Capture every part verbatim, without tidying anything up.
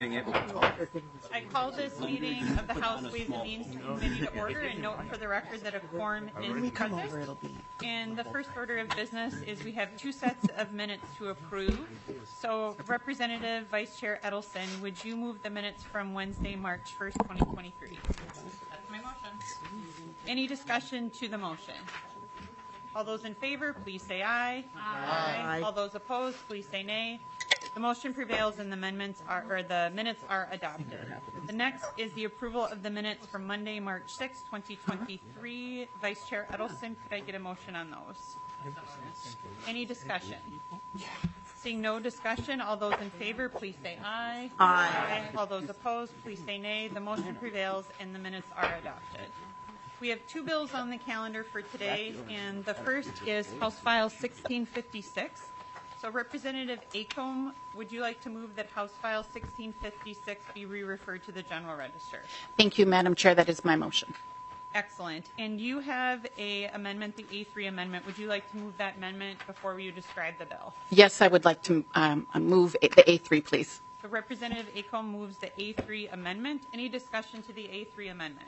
I call this meeting of the House Ways and Means Committee to order and note for the record that a quorum is present. And the first order of business is we have two sets of minutes to approve. So Representative Vice Chair Edelson, would you move the minutes from Wednesday, March first, twenty twenty-three? That's my motion. Any discussion to the motion? All those in favor, please say aye. Aye. Aye. All those opposed, please say nay. The motion prevails and the amendments are, or the minutes are adopted. The next is the approval of the minutes from Monday, March sixth, twenty twenty-three. Vice Chair Edelson, could I get a motion on those? Any discussion? Seeing no discussion, all those in favor, please say aye. Aye. Aye. All those opposed, please say nay. The motion prevails and the minutes are adopted. We have two bills on the calendar for today, and the first is House File sixteen fifty-six. So Representative Acomb, would you like to move that House File sixteen fifty-six be re-referred to the General Register? Thank you, Madam Chair. That is my motion. Excellent. And you have a amendment, the A three amendment. Would you like to move that amendment before you describe the bill? Yes, I would like to um, move the A three, please. So Representative Acomb moves the A three amendment. Any discussion to the A three amendment?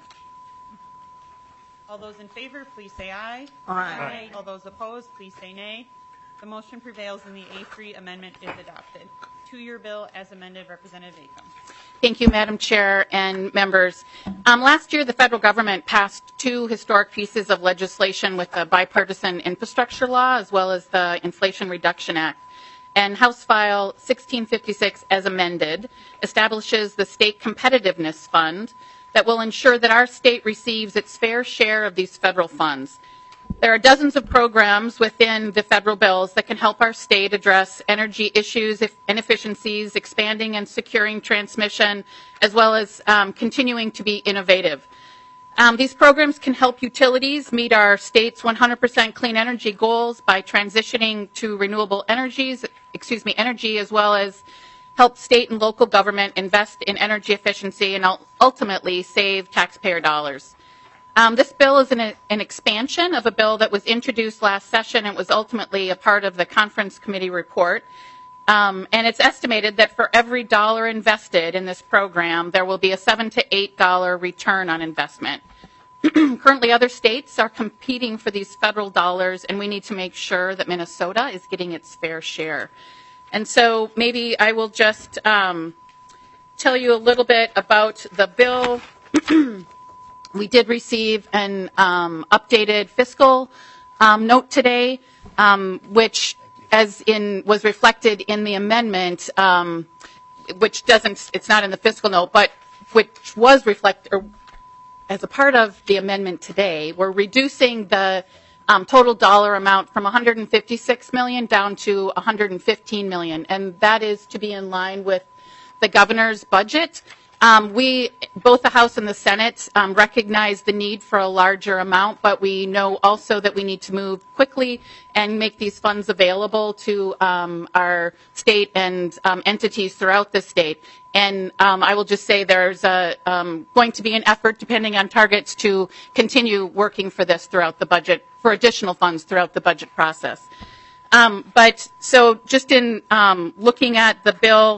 All those in favor, please say aye. Aye. Aye. All those opposed, please say nay. The motion prevails and the A three amendment is adopted. Two-year bill as amended, Representative Acomb. Thank you, Madam Chair and members. Um, last year, the federal government passed two historic pieces of legislation with the bipartisan infrastructure law as well as the Inflation Reduction Act. And House File sixteen fifty-six, as amended, establishes the State Competitiveness Fund that will ensure that our state receives its fair share of these federal funds. There are dozens of programs within the federal bills that can help our state address energy issues, inefficiencies, expanding and securing transmission, as well as um, continuing to be innovative. Um, these programs can help utilities meet our state's one hundred percent clean energy goals by transitioning to renewable energies, excuse me, energy, as well as help state and local government invest in energy efficiency and ultimately save taxpayer dollars. Um, this bill is an, an expansion of a bill that was introduced last session and was ultimately a part of the conference committee report. Um, and it's estimated that for every dollar invested in this program, there will be a seven to eight dollar return on investment. Currently, other states are competing for these federal dollars, and we need to make sure that Minnesota is getting its fair share. And so maybe I will just um, tell you a little bit about the bill. We did receive an um, updated fiscal um, note today, um, which as in was reflected in the amendment, um, which doesn't, it's not in the fiscal note, but which was reflected, or as a part of the amendment today, we're reducing the um, total dollar amount from one hundred fifty-six million dollars down to one hundred fifteen million dollars, and that is to be in line with the governor's budget. Um, we, both the House and the Senate, um, recognize the need for a larger amount, but we know also that we need to move quickly and make these funds available to um, our state and um, entities throughout the state. And um, I will just say there's a, um, going to be an effort, depending on targets, to continue working for this throughout the budget, for additional funds throughout the budget process. Um, but so just in um, looking at the bill,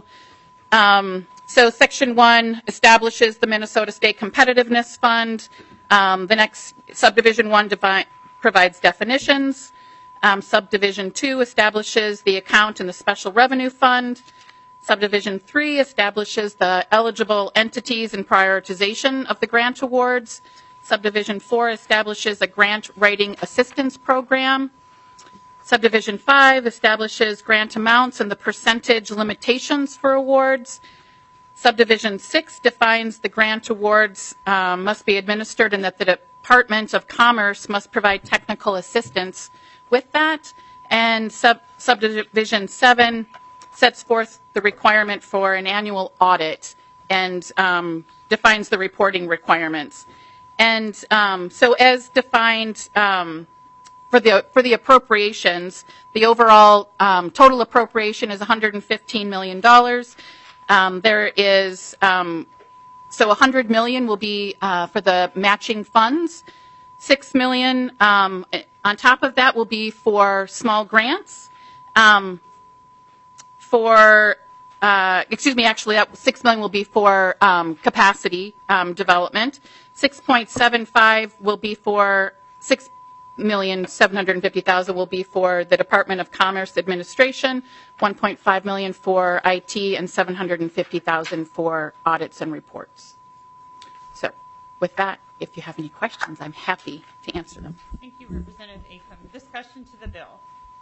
um, so Section one establishes the Minnesota State Competitiveness Fund. Um, the next, Subdivision one defi- provides definitions. Um, Subdivision two establishes the account in the Special Revenue Fund. Subdivision three establishes the eligible entities and prioritization of the grant awards. Subdivision four establishes a grant writing assistance program. Subdivision five establishes grant amounts and the percentage limitations for awards. Subdivision six defines the grant awards um, must be administered and that the Department of Commerce must provide technical assistance with that. And sub Subdivision seven sets forth the requirement for an annual audit and um, defines the reporting requirements. And um, so as defined um, for the, for the appropriations, the overall um, total appropriation is one hundred fifteen million dollars. Um, there is, um, so one hundred million dollars will be uh, for the matching funds. six million dollars um, on top of that will be for small grants. Um, for uh, excuse me, actually, that six million will be for um, capacity um, development. six point seven five will be for six million seven hundred fifty thousand will be for the Department of Commerce Administration, one point five million for I T, and seven hundred fifty thousand for audits and reports. So, with that, if you have any questions, I'm happy to answer them. Thank you, Representative Acom. Discussion to the bill.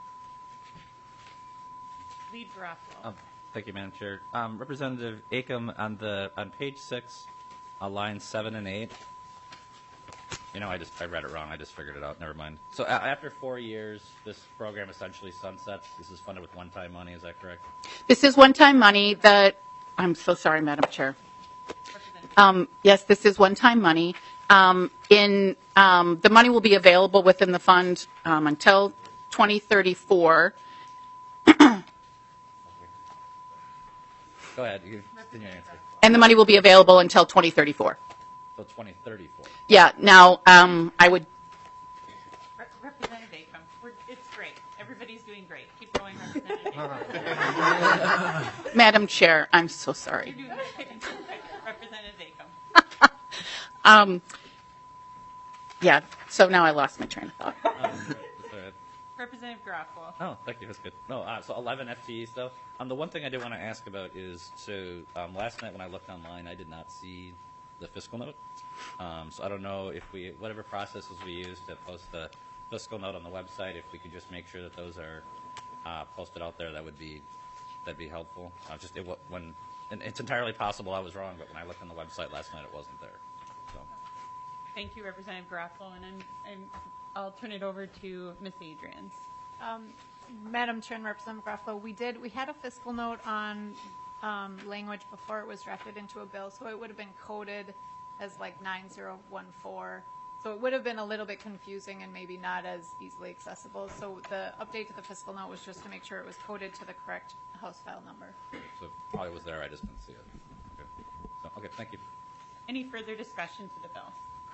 Lead Garofalo. Um, thank you, Madam Chair. Um, Representative Acom, on the on page six, uh, lines seven and eight. You know, I just I read it wrong. I just figured it out. Never mind. So uh, after four years, this program essentially sunsets. This is funded with one-time money. Is that correct? This is one-time money that, I'm so sorry, Madam Chair. Um, yes, this is one-time money. Um, in um, the money will be available within the fund um, until twenty thirty-four. Go ahead. You continue your answer. And the money will be available until twenty thirty-four. So twenty thirty-four. Yeah. Now, um, I would. Re- Representative Acom, we're, it's great. Everybody's doing great. Keep going, Representative Acom. Madam Chair, I'm so You're sorry. doing great. Representative Acom. Um, yeah. So now I lost my train of thought. Um, that's all right. Representative Garofalo. Oh, thank you. That's good. No, uh, so eleven F T E stuff. Um, the one thing I did want to ask about is, so um, last night when I looked online, I did not see the fiscal note. Um, so I don't know if we, whatever processes we use to post the fiscal note on the website, if we could just make sure that those are uh, posted out there, that would be that'd be helpful. Uh, just it, when, and it's entirely possible I was wrong, but when I looked on the website last night, it wasn't there. So. Thank you, Representative Garofalo, and I'm, I'm, I'll turn it over to Miz Adrians. Um, Madam Chair and Representative Garofalo, we did, we had a fiscal note on um, language before it was drafted into a bill, so it would have been coded as like nine zero one four. So it would have been a little bit confusing and maybe not as easily accessible. So the update to the fiscal note was just to make sure it was coded to the correct House file number. So probably was there, I just didn't see it. Okay. So, okay, thank you. Any further discussion to the bill?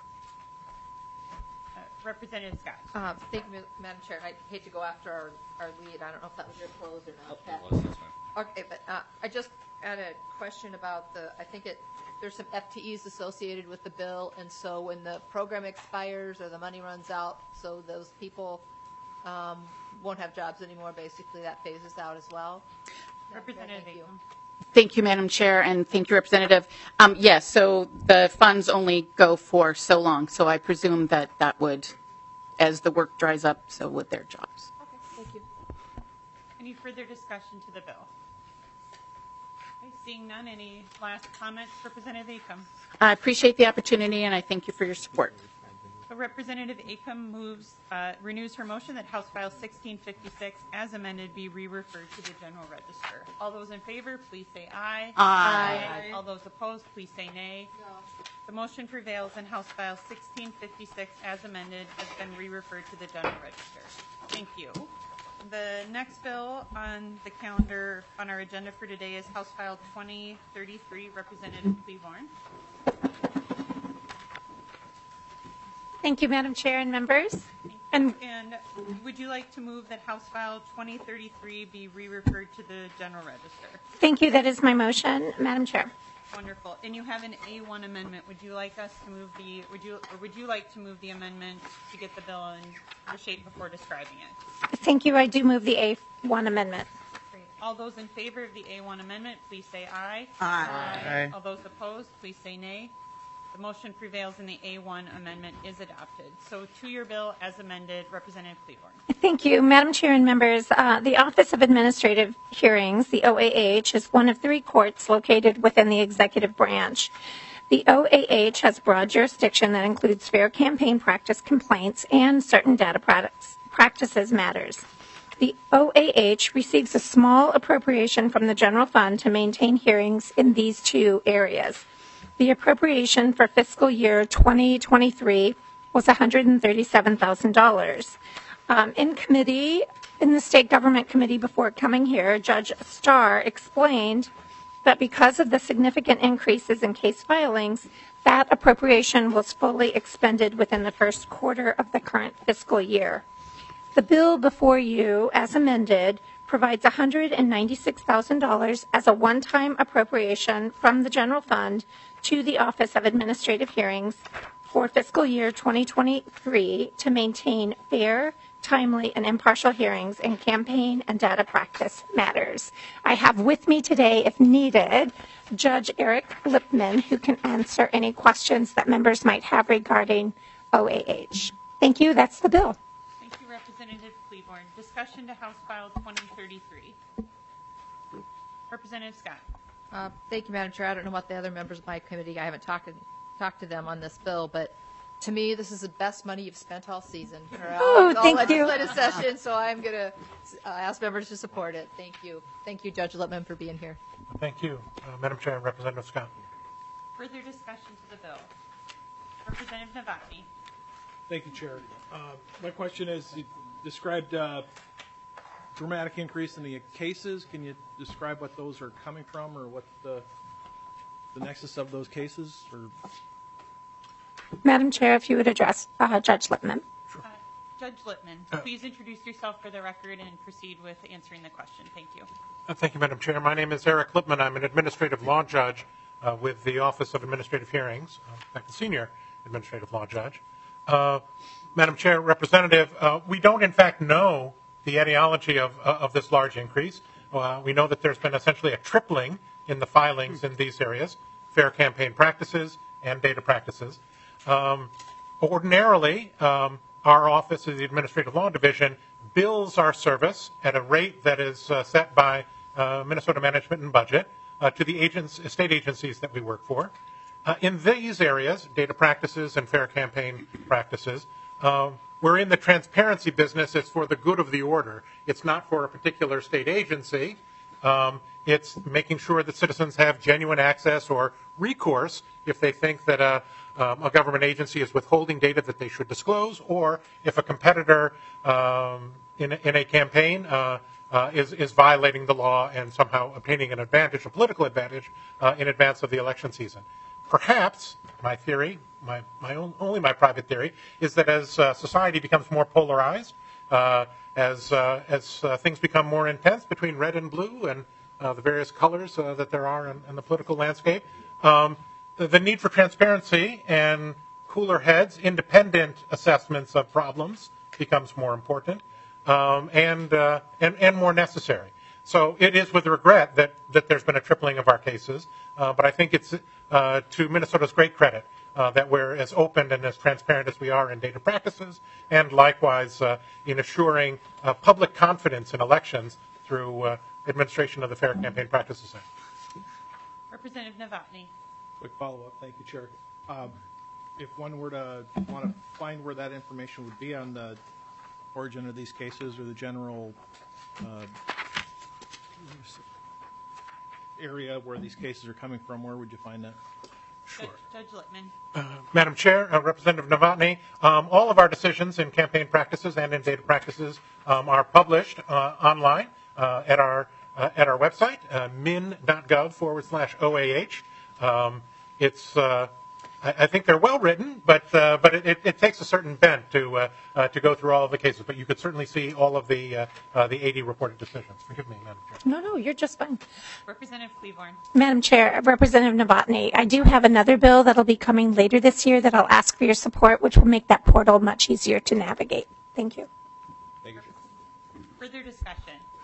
Uh, Representative Scott. Um, Thank you, Madam Chair. I hate to go after our, our lead. I don't know if that was your close or not. Pat. It was, that's fine. Okay, but uh, I just had a question about the, I think it, there's some F T Es associated with the bill, and so when the program expires or the money runs out, so those people um, won't have jobs anymore, basically, that phases out as well. Representative Thank you. Acom. Thank you, Madam Chair, and thank you, Representative. Um, yes, so the funds only go for so long, so I presume that that would, as the work dries up, so would their jobs. Okay, thank you. Any further discussion to the bill? Okay, seeing none, any last comments? Representative Acom. I appreciate the opportunity, and I thank you for your support. So Representative Acom moves, uh, renews her motion that House File sixteen fifty-six, as amended, be re-referred to the General Register. All those in favor, please say aye. Aye. All those opposed, please say nay. No. The motion prevails, and House File sixteen fifty-six, as amended, has been re-referred to the General Register. Thank you. The next bill on the calendar on our agenda for today is House File twenty thirty-three, Representative Cleaborn. Thank you, Madam Chair and members. And And would you like to move that House File twenty thirty-three be re-referred to the General Register? thank you. That is my motion, Madam Chair. Wonderful. And you have an A one amendment. Would you like us to move the, would you, or would you like to move the amendment to get the bill in the shape before describing it? Thank you. I do move the A one amendment. Great. All those in favor of the A one amendment, please say aye. Aye. All those opposed, please say nay. The motion prevails and the A one amendment is adopted. So to your bill as amended, Representative Cleaborn. Thank you, Madam Chair and members. Uh, the Office of Administrative Hearings, the O A H, is one of three courts located within the executive branch. The O A H has broad jurisdiction that includes fair campaign practice complaints and certain data products, practices matters. The O A H receives a small appropriation from the general fund to maintain hearings in these two areas. The appropriation for fiscal year twenty twenty-three was one hundred thirty-seven thousand dollars. Um, in committee, in the State Government Committee before coming here, Judge Starr explained that because of the significant increases in case filings, that appropriation was fully expended within the first quarter of the current fiscal year. The bill before you, as amended, provides one hundred ninety-six thousand dollars as a one-time appropriation from the general fund to the Office of Administrative Hearings for fiscal year twenty twenty-three to maintain fair, timely, and impartial hearings in campaign and data practice matters. I have with me today, if needed, Judge Eric Lipman, who can answer any questions that members might have regarding O A H. Thank you. That's the bill. Thank you, Representative Cleaborn. Discussion to House File twenty thirty-three. Representative Scott. Uh, Thank you, Madam Chair. I don't know about the other members of my committee. I haven't talked to, talked to them on this bill, but to me, this is the best money you've spent all season, or all, Oh, all thank you. legislative session, so I'm going to uh, ask members to support it. Thank you. Thank you, Judge Lippman, for being here. Thank you. Uh, Madam Chair, Representative Scott. Further discussion to the bill. Representative Novotny. Thank you, Chair. Uh, My question is, you described uh, dramatic increase in the cases. Can you describe what those are coming from, or what the the nexus of those cases? Or Madam Chair, if you would address uh, Judge Lipman. Uh, Judge Lippman, please introduce yourself for the record and proceed with answering the question. Thank you. Uh, Thank you, Madam Chair. My name is Eric Lipman. I'm an administrative law judge uh, with the Office of Administrative Hearings, uh, in fact, the senior administrative law judge. Uh, Madam Chair, Representative, uh, we don't in fact know the etiology of, uh, of this large increase. Uh, we know that there's been essentially a tripling in the filings in these areas, fair campaign practices and data practices. Um, ordinarily, um, our office of the Administrative Law Division bills our service at a rate that is uh, set by uh, Minnesota Management and Budget uh, to the agents, state agencies that we work for. Uh, in these areas, data practices and fair campaign practices, uh, we're in the transparency business. It's for the good of the order. It's not for a particular state agency. Um, it's making sure that citizens have genuine access or recourse if they think that a, um, a government agency is withholding data that they should disclose, or if a competitor um, in, in a campaign uh, uh, is, is violating the law and somehow obtaining an advantage, a political advantage, uh, in advance of the election season. Perhaps, my theory, my, my own, only my private theory, is that as uh, society becomes more polarized, uh, as, uh, as uh, things become more intense between red and blue and uh, the various colors uh, that there are in, in the political landscape, um, the, the need for transparency and cooler heads, independent assessments of problems becomes more important um, and, uh, and, and more necessary. So it is with regret that, that there's been a tripling of our cases, uh, but I think it's uh, to Minnesota's great credit uh, that we're as open and as transparent as we are in data practices, and likewise uh, in assuring uh, public confidence in elections through uh, administration of the Fair Campaign Practices Act. Representative Novotny. quick follow-up. Thank you, Chair. Um, If one were to want to find where that information would be on the origin of these cases or the general uh, area where these cases are coming from, where would you find that? Judge, Judge Lippman. Madam Chair, uh, Representative Novotny, um, all of our decisions in campaign practices and in data practices um, are published uh, online uh, at our uh, at our website, uh, min.gov forward slash OAH. Um, it's uh, I, I think they're well written, but uh, but it, it, it takes a certain bent to uh, uh, to go through all of the cases. But you could certainly see all of the uh, uh, the eighty reported decisions. Forgive me, Madam Chair. No, no, you're just fine. Representative Cleaborn. Madam Chair, Representative Novotny, I do have another bill that'll be coming later this year that I'll ask for your support, which will make that portal much easier to navigate. Thank you. Thank you. Further discussion?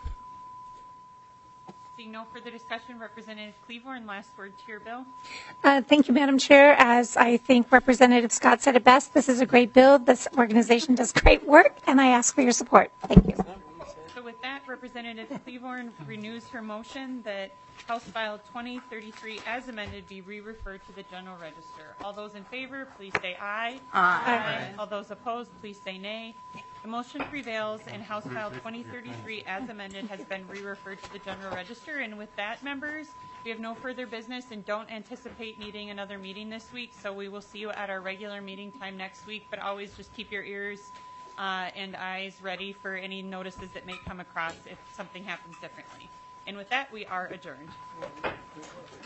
Seeing no further discussion, Representative Cleaborn, last word to your bill. Uh, thank you, Madam Chair. As I think Representative Scott said it best, this is a great bill. This organization does great work, and I ask for your support. Thank you. So with that, Representative Cleaborn renews her motion that House File twenty thirty-three as amended be re-referred to the General Register. All those in favor, please say aye. Aye. All those opposed, please say nay. The motion prevails, and House File twenty thirty-three as amended has been re-referred to the General Register. And with that, members, we have no further business and don't anticipate needing another meeting this week, so we will see you at our regular meeting time next week, but always just keep your ears uh, and eyes ready for any notices that may come across if something happens differently. And with that, we are adjourned.